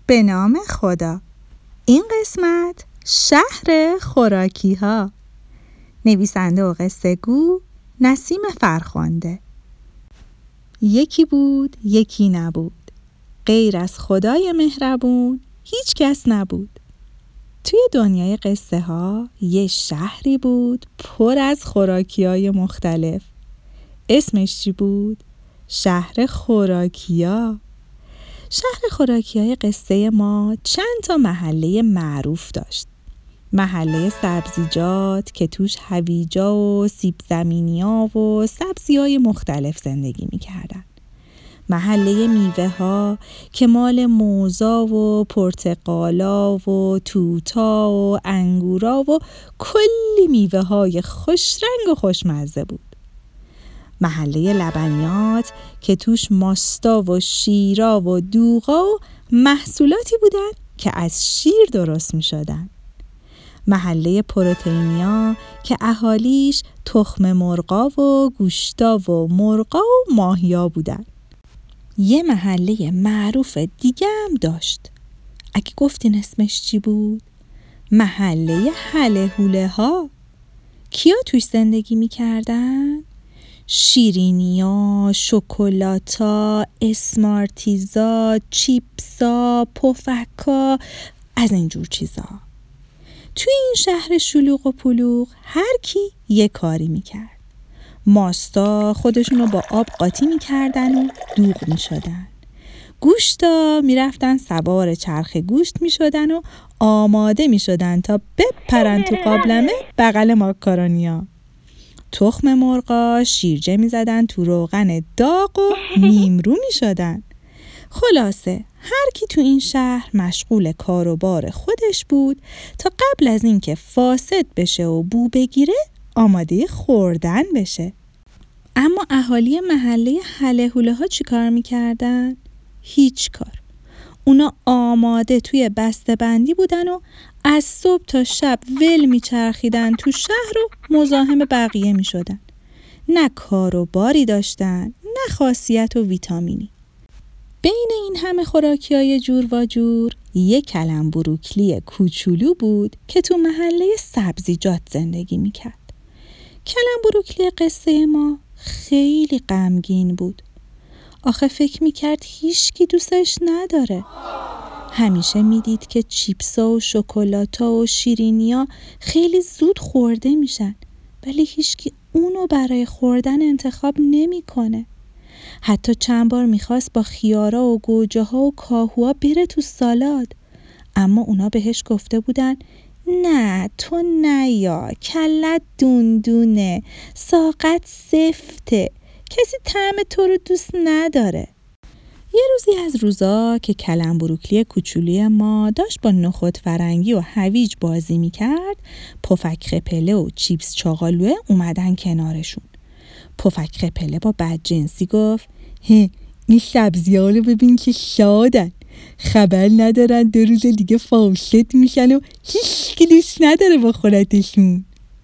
به نام خدا. این قسمت شهر خوراکی ها. نویسنده و قصه گو نسیم فرخنده. یکی بود یکی نبود، غیر از خدای مهربون هیچ کس نبود. توی دنیای قصه ها یه شهری بود پر از خوراکی های مختلف. اسمش چی بود؟ شهر خوراکیا. شهر خوراکیای قصه ما چند تا محله معروف داشت. محله سبزیجات که توش هویجا و سیب زمینی‌ها و سبزی‌های مختلف زندگی می‌کردن. محله میوه ها که مال موزا و پرتقالا و توتا و انگورا و کلی میوه های خوش رنگ و خوشمزه بود. محله لبنیات که توش ماستا و شیرا و دوغا و محصولاتی بودن که از شیر درست می شدن. محله پروتئینیا که اهالیش تخم مرغا و گوشتا و مرغا و ماهیا بودن. یه محله معروف دیگه هم داشت. اگه گفتین اسمش چی بود؟ محله هله هوله ها. کیا توش زندگی می کردن؟ شیرینیا، شکلاتا، اسمارتیزا، چیپسا، پفکا، از اینجور چیزا. توی این شهر شلوغ و پلوغ هر کی یه کاری میکرد. ماستا خودشونو با آب قاطی میکردن و دوغ میشدن. گوشتا میرفتن سوار چرخ گوشت میشدن و آماده میشدن تا بپرن تو قابلمه بغل ماکارونیا. تخم مرغا شیرجه می زدن تو روغن داغ و نیمرو می شدن. خلاصه هر کی تو این شهر مشغول کار و بار خودش بود تا قبل از اینکه فاسد بشه و بو بگیره آماده خوردن بشه. اما اهالی محله هله هوله ها چی کار می کردن؟ هیچ کار. اونا آماده توی بسته بندی بودن و از صبح تا شب ول میچرخیدن تو شهر و مزاحم بقیه میشدن. نه کار و باری داشتن، نه خاصیت و ویتامینی. بین این همه خوراکیای جور و جور یک کلم بروکلی کوچولو بود که تو محله سبزیجات زندگی میکرد. کلم بروکلی قصه ما خیلی غمگین بود. آخه فکر میکرد هیچکی دوستش نداره. همیشه میدید که چیپسا و شکلاتا و شیرینیا خیلی زود خورده میشن، ولی هیچکی اونو برای خوردن انتخاب نمیکنه. حتی چند بار میخواست با خیارا و گوجه ها و کاهوها بره تو سالاد، اما اونا بهش گفته بودن نه تو نیا، کلت دوندونه، ساقت سفته، کسی طعم تو رو دوست نداره. یه روزی از روزا که کلم بروکلی کوچولی ما داشت با نخود فرنگی و هویج بازی میکرد، پفک خپله و چیپس چاقالوه اومدن کنارشون. پفک خپله با بدجنسی گفت این سبزی‌ها رو ببین که شادن، خبر ندارن 2 روز دیگه فاسد میشن و هیچ کی دوست نداره بخورتشون.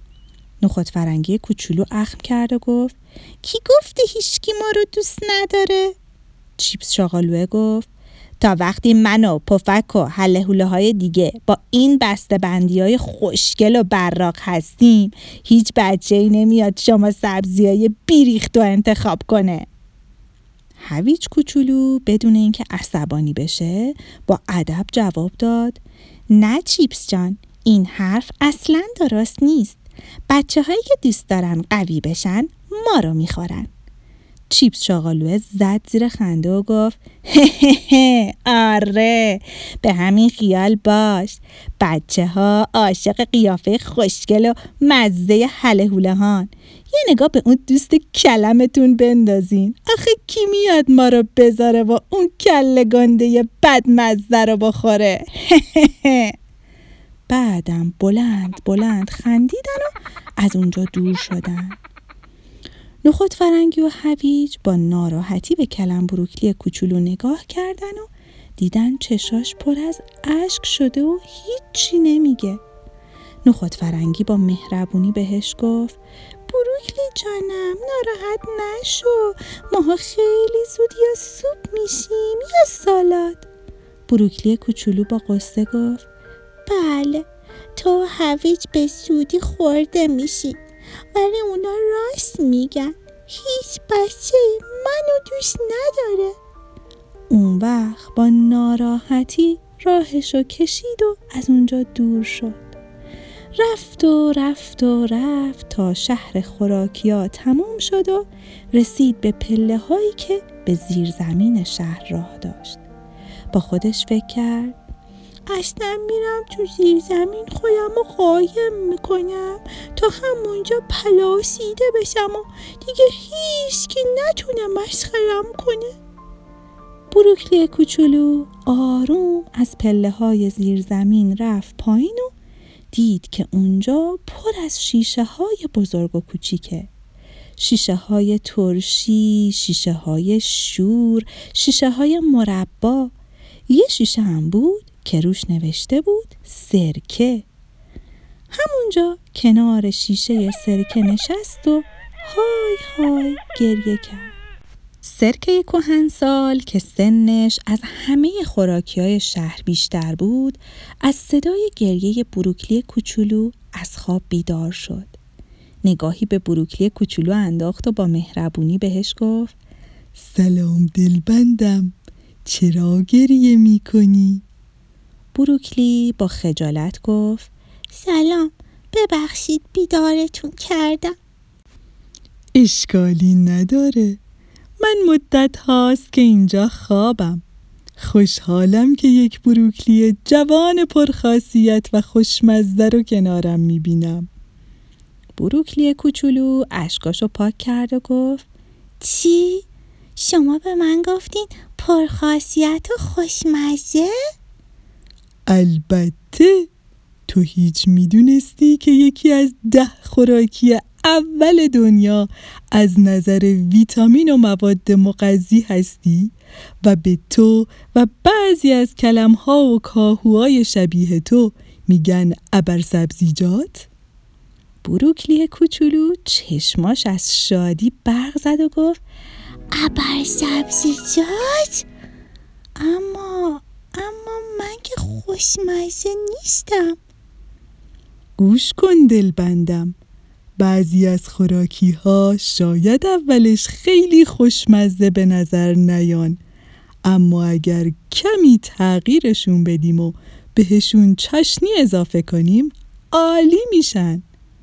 نخود فرنگی کوچولو اخم کرد و گفت کی گفته هیچ کی ما رو دوست نداره؟ چیپس چاقالوه گفت تا وقتی من و پفک و هله هوله های دیگه با این بسته بندی های خوشگل و براق هستیم، هیچ بچه‌ای نمیاد شما سبزی های بیریخت و انتخاب کنه. هویج کوچولو بدون اینکه عصبانی بشه با ادب جواب داد نه چیپس جان، این حرف اصلاً درست نیست. بچه هایی که دوست دارن قوی بشن ما رو میخورن. چیپس چاقالوه زد زیر خنده و گفت آره به همین خیال باش، بچه ها عاشق قیافه خوشگل و مزه هله هوله هان. یه نگاه به اون دوست کلمتون بندازین، آخه کی میاد ما رو بذاره و اون کله گنده بدمزه رو بخوره. بعدم بلند بلند خندیدن و از اونجا دور شدن. نخود فرنگی و هویج با ناراحتی به کلم بروکلی کوچولو نگاه کردن و دیدن چشاش پر از اشک شده و هیچی نمیگه. نخود فرنگی با مهربونی بهش گفت بروکلی جانم ناراحت نشو، ماها خیلی زود یا سوپ میشیم یا سالاد. بروکلی کوچولو با قصه گفت بله، تو هویج به زودی خورده میشی، ولی اونا راست میگن، هیچ بچه منو دوست نداره. اون وقت با ناراحتی راهشو کشید و از اونجا دور شد. رفت و رفت و رفت تا شهر خوراکیا تموم شد و رسید به پله هایی که به زیر زمین شهر راه داشت. با خودش فکر کرد اصلا میرم تو زیر زمین خودم رو قایم میکنم تا همونجا پلاسیده بشم و دیگه هیچ کی نتونه مسخرم کنه. بروکلی کوچولو آروم از پله های زیر زمین رفت پایین و دید که اونجا پر از شیشه های بزرگ و کوچیکه. شیشه های ترشی، شیشه های شور، شیشه های مربا. یه شیشه هم بود که روش نوشته بود سرکه. همونجا کنار شیشه سرکه نشست و های های گریه کرد. سرکه کهنسال که سنش از همه خوراکیای شهر بیشتر بود، از صدای گریه بروکلی کوچولو از خواب بیدار شد. نگاهی به بروکلی کوچولو انداخت و با مهربونی بهش گفت سلام دلبندم، چرا گریه میکنی؟ بروکلی با خجالت گفت سلام، ببخشید بیدارتون کردم. اشکالی نداره، من مدت هاست که اینجا خوابم. خوشحالم که یک بروکلی جوان پرخاصیت و خوشمزه رو کنارم میبینم. بروکلی کوچولو اشکاشو پاک کرد و گفت چی؟ شما به من گفتین پرخاصیت و خوشمزه؟ البته، تو هیچ میدونستی که یکی از 10 خوراکی اول دنیا از نظر ویتامین و مواد مغذی هستی و به تو و بعضی از کلم‌ها و کاهوهای شبیه تو میگن ابرسبزیجات؟ بروکلی کوچولو چشماش از شادی برق زد و گفت ابرسبزیجات؟ اما من که خوشمزه نیستم. گوش کن دلبندم، بعضی از خوراکی ها شاید اولش خیلی خوشمزه به نظر نیان، اما اگر کمی تغییرشون بدیم و بهشون چاشنی اضافه کنیم عالی میشن.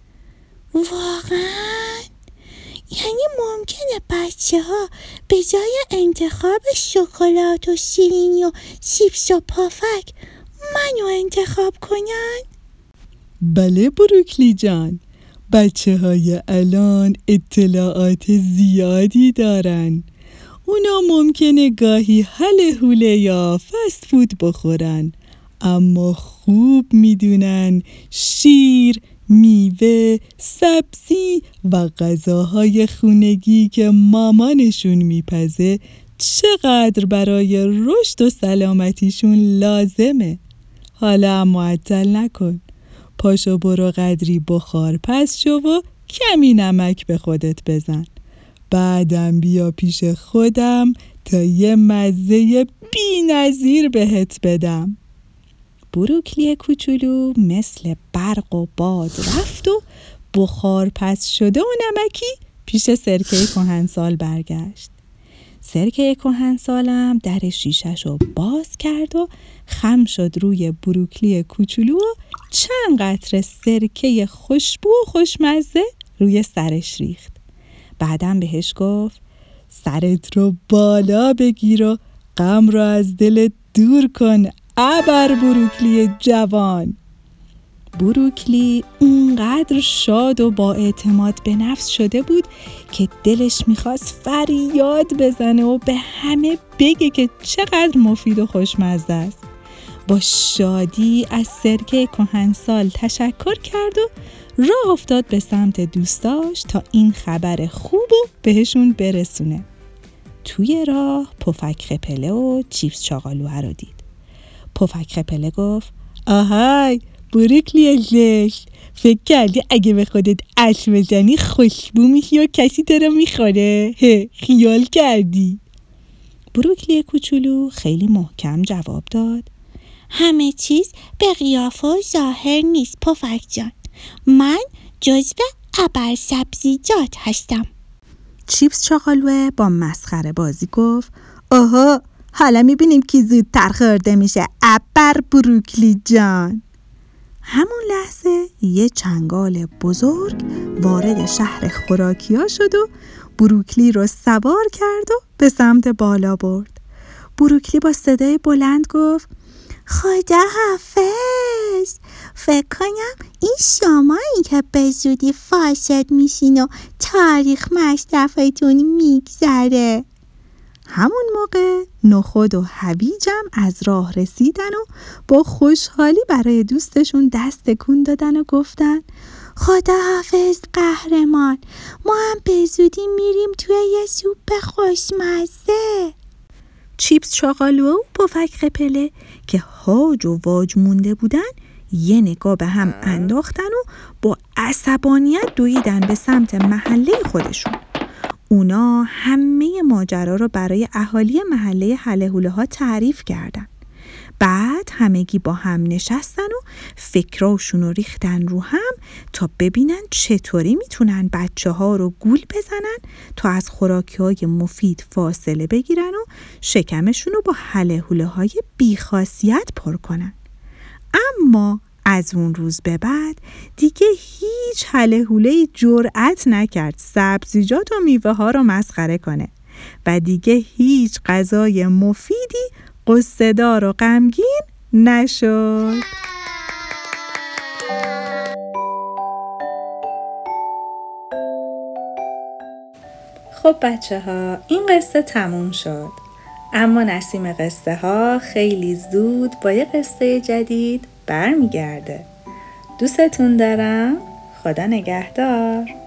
واقعا؟ یعنی ممکنه بچه ها به جای انتخاب شکلات و شیرینی و چیپس و پافک منو انتخاب کنن؟ بله بروکلی جان، بچه های الان اطلاعات زیادی دارن. اونا ممکنه گاهی هله هوله یا فست فود بخورن، اما خوب میدونن شیر، میوه، سبزی و غذاهای خونگی که مامانشون میپزه چقدر برای رشد و سلامتیشون لازمه. حالا معطل نکن، پاشو برو قدری بخار پس شو و کمی نمک به خودت بزن. بعدم بیا پیش خودم تا یه مزه بی‌نظیر بهت بدم. بروکلی کوچولو مثل برق و باد رفت و بخار پس شده و نمکی پیش سرکه کهنسال برگشت. سرکه کهنسالم در شیشه‌شو باز کرد و خم شد روی بروکلی کوچولو و چند قطره سرکه خوشبو و خوشمزه روی سرش ریخت. بعدم بهش گفت سرت رو بالا بگیر و غم رو از دلت دور کن ابر بروکلی جوان. بروکلی اونقدر شاد و با اعتماد به نفس شده بود که دلش میخواست فریاد بزنه و به همه بگه که چقدر مفید و خوشمزه است. با شادی از سرکه کهنسال تشکر کرد و راه افتاد به سمت دوستاش تا این خبر خوب رو بهشون برسونه. توی راه پفک خپله و چیپس چاقالوه رو دید. پفک خپله گفت آهای بروکلی ازش، فکر کردی اگه به خودت اش بزنی خوشبو میشی و کسی تو رو میخوره؟ خیال کردی؟ بروکلی کوچولو خیلی محکم جواب داد: همه چیز به قیافه و ظاهر نیست پفک جان. من جزو ابرسبزیجات هستم. چیپس چاقالوه با مسخره بازی گفت: آها، حالا میبینیم کی زودتر خورده میشه ابر بروکلی جان. همون لحظه یه چنگال بزرگ وارد شهر خوراکیا شد و بروکلی رو سوار کرد و به سمت بالا برد. بروکلی با صدای بلند گفت: خدا حافظ. فکر کنم این شمایی که به زودی فاسد میشین و تاریخ مصرفتون میگذره. همون موقع نخود و هویجم از راه رسیدن و با خوشحالی برای دوستشون دست تکون دادن و گفتن: خدا حافظ قهرمان، ما هم به زودی میریم توی یه سوپ خوشمزه. چیپس چاقالو و پفک قپله که هاج و واج مونده بودن یه نگاه به هم انداختن و با عصبانیت دویدن به سمت محله خودشون. اونا همه ماجرا رو برای اهالی محله هلهوله ها تعریف کردن. بعد همگی با هم نشستن و فکراشون رو ریختن رو هم تا ببینن چطوری میتونن بچه ها رو گول بزنن تا از خوراکی های مفید فاصله بگیرن و شکمشون رو با هلهوله های بیخاصیت پر کنن. اما از اون روز به بعد دیگه هیچ هلهوله‌ای جرأت نکرد سبزیجات و میوه ها رو مسخره کنه و دیگه هیچ غذای مفیدی قصه‌دار و غمگین نشد. خب بچه ها، این قصه تموم شد. اما نسیم قصه ها خیلی زود با یه قصه جدید برمیگرده. دوستتون دارم. خدا نگهدار.